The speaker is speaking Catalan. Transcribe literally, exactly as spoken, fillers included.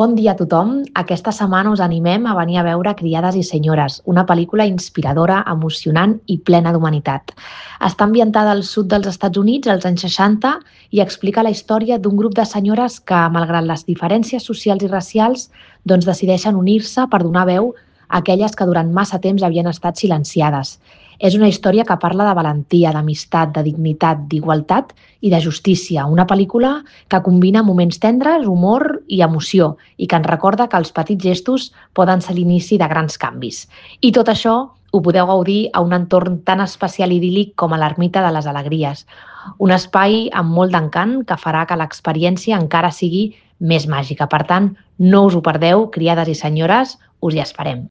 Bon dia a tothom. Aquesta setmana us animem a venir a veure Criades i senyores, una pel·lícula inspiradora, emocionant i plena d'humanitat. Està ambientada al sud dels Estats Units als anys seixanta i explica la història d'un grup de senyores que, malgrat les diferències socials i racials, doncs decideixen unir-se per donar veu a aquelles que durant massa temps havien estat silenciades. És una història que parla de valentia, d'amistat, de dignitat, d'igualtat i de justícia. Una pel·lícula que combina moments tendres, humor i emoció i que ens recorda que els petits gestos poden ser l'inici de grans canvis. I tot això ho podeu gaudir a un entorn tan especial i idíl·lic com a l'Ermita de les Alegries. Un espai amb molt d'encant que farà que l'experiència encara sigui més màgica. Per tant, no us ho perdeu, criades i senyores, us hi esperem.